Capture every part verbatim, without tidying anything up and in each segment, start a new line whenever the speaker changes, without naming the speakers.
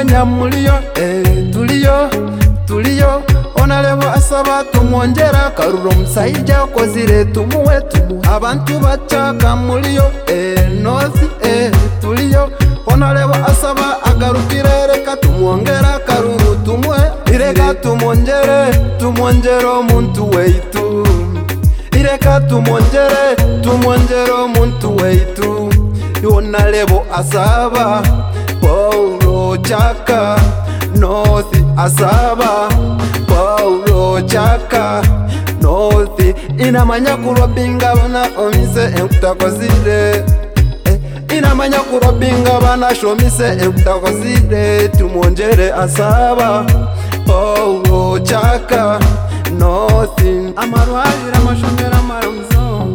nya muliyo eh tuliyo tuliyo onalebo asaba tumwongera karuro musayija kozire tumuwe tumu abantu bachaka muliyo eh north eh tuliyo onalebo asaba agarukire reka tumwongera karuro tumuwe ireka tumwongere tumwongere omuntu weitu ireka tumwongere tumwongere omuntu weitu onalebo asaba Paulo chaka north asaba Paulo chaka north inamanya kurobinga bana omise enkutakozire eh, inamanya kurobinga bana shomise enkutakozire tumwongere asaba Paulo chaka north amarwalira mashomera marumzo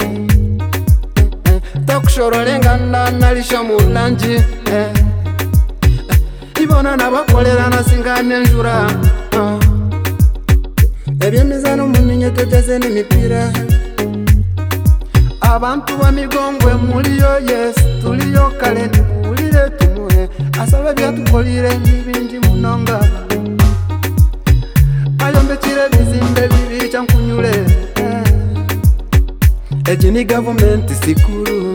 takushororenga nalisha mulanji eh. Ibona nabakolera nasingane njura uh. Ebyemizano muminye togeze n'imipira abantu bamigongwe muliyo yes tuliyo kale nimulire tumuhe asaba byatukolire n'ibindi munonga ayombekire bizimbe bibiri cyankunyure eh. Eji ni government sikuru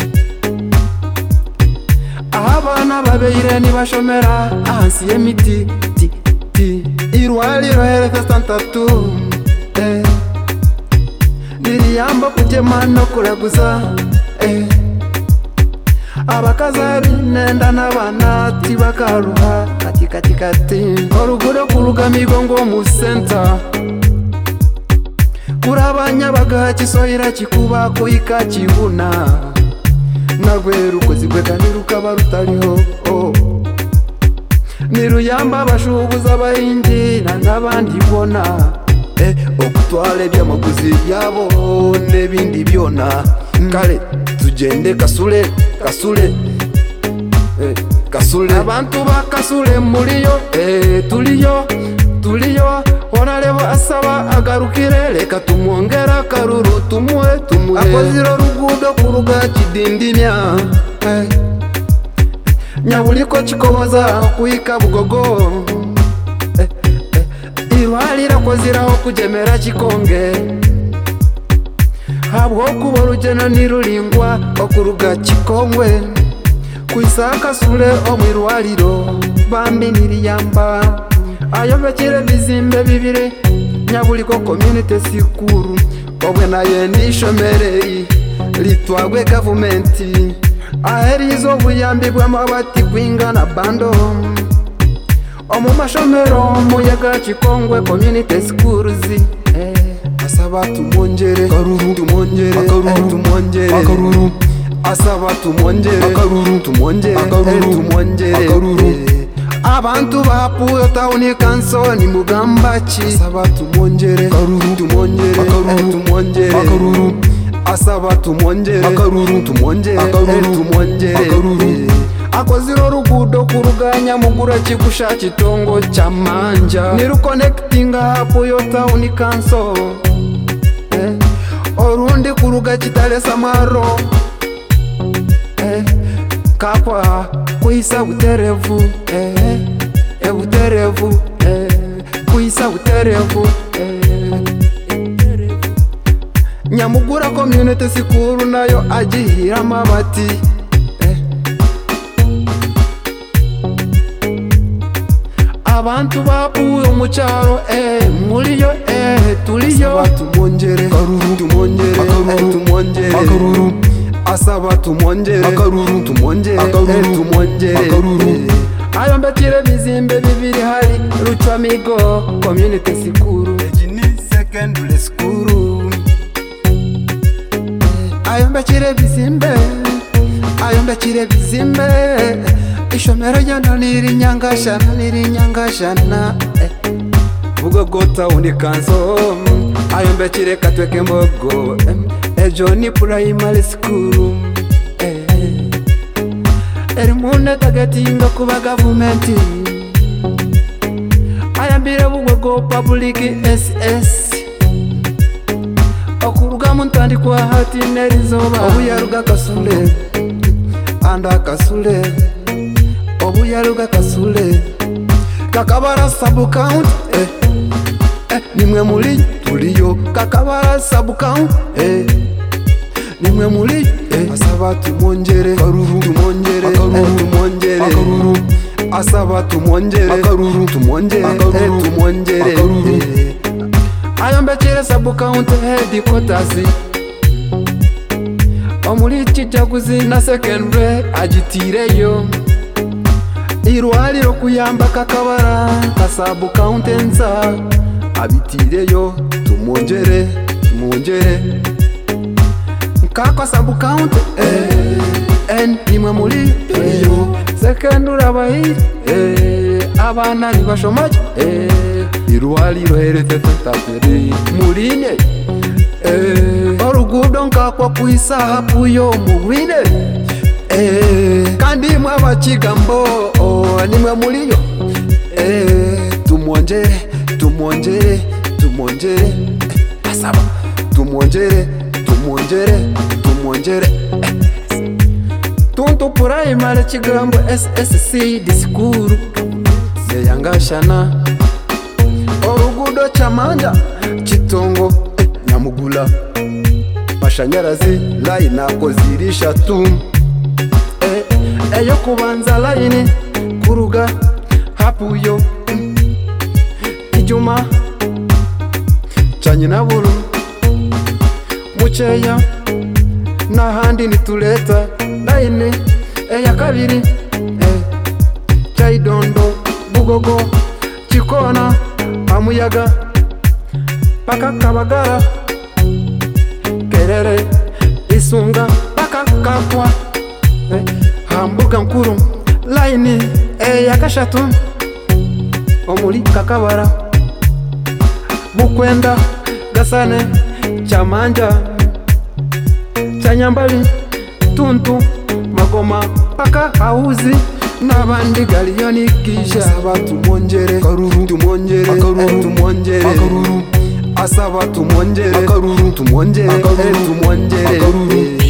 abana babeire ni bashomera ahansi y'emiti ti ti irwaliro health center tu eh niriyamba kujema no kuraguza eh abakaza binenda n'abana tibakaruha kati kati kati orugudo kuruga migongo mu center kurabanya bagachi soira kikuba kuika kibuna nagweru kozigweka nirukaba rutariho oh. Niruyamba bashubuza abahingi n'abandi bona eh, okutwala ebyamaguzi byabo n'ebindi byona mm. Kale tugende kasule kasule eh, kasule abantu bakasule muliyo eh, tuliyo tuliyo onalebo asaba agarukire reka tumwongera karuru tumuwe tumuwe akoziro rugudo kuruga kidindimya eh. Nyabuliko kikomoza kuika bugogo eh, eh. Irwalira koziraho kujemera kikonge habwo kuba urugeno nirulingwa okuruga kikongwe kuisaka sule omwirwaliro bambi niriyamba ayombekire bizimbe bibiri nyabuliko community sikuru obwe naye nishomerei litwagwe government aherizo buyambi bw'amabati kwingana bando omu mashomero muyaga kikongwe community schools eh asaba tumwongere karuru tumwongere akaruru tumwongere akaruru asaba tumwongere akaruru tumwongere akaruru tumwongere akaruru abantu bapuyo tauni kansoni mugambachi asaba tumwongere karuru tumwongere akaruru tumwongere akaruru asaba tumwongere akaruru tumwongere akaruru tumwongere akaruru akoziro rugudo kuruganya mugura kikusha kitongo chamanja niru connectinga hapo yo town kanso eh orundi kuruga kitale samaro eh kapwa kuisa uterevu eh e uterevu eh kuisa uterevu eh Nyamugura community sikuru nayo ajihira amabati eh. Abantu bapuye umucyaro eh muliyo eh tuliyo tumwongere karuru tumwongere akaruru tumwongere akaruru asaba tumwongere akaruru tumwongere akaruru tumwongere akaruru ayombekire bizimbe bibiri hari Ruchamigo community sikuru ejini secondary school ayombekire bizimbe ayombekire bizimbe ishomero yano niri nyangashana niri nyangashana eh. Bugogo town kanso ayombekire katweke mogo eh. Ejo ni primary school eh. Erimune tagetinga kuba government ayambire bugogo public S S okuruga muntandi kwa hati nerizoba obuyaruga kasule anda kasule obuyaluga kasule kakabara sub count eh eh nimwe muri tuliyo kakabara sub count eh nimwe muri eh asaba tumongere karuru tumongere akaruru tumongere akaruru asaba tumongere akaruru tumongere akaruru tumongere akaruru ayombekere sub count headquarters omuli kijaguzi na secondary agitireyo irwaliro kuyamba kakabara kasabu countensa abitireyo tumongere tumongere kako sabu count eh en nimwe muri yo secondary abayi eh abana ni bashomaje eh irwaliro herete tateri muline eh orugudo nkakwa kuisa hapu yo mugwine eh kandi mwa bakigambo oh nimwe muri yo eh tumongere tumongere tumongere eh, asaba tumongere tumongere tumongere eh. Tuntu primary kigambo S S C disikuru yangashana orugudo chamanja kitongo eh, nyamugula mashanyarazi line akozirisha tu eh, eyo kubanza line kuruga hapuyo mm. Kijuma chanyina buru mucheya n'ahandi nituleta line eya kabiri eh, chaidondo bugogo chikona amuyaga paka kabagara kerere isunga paka kapwa eh, hambuga nkuru line eya kashatu omuli kakabara bukwenda gasane chamanja chanyambali tuntu magoma paka hauzi n'abandi galiyoni kisha asaba tumongere karuru tumongere akaruru tumongere akaruru asaba tumongere akaruru tumongere akaruru tumongere akaruru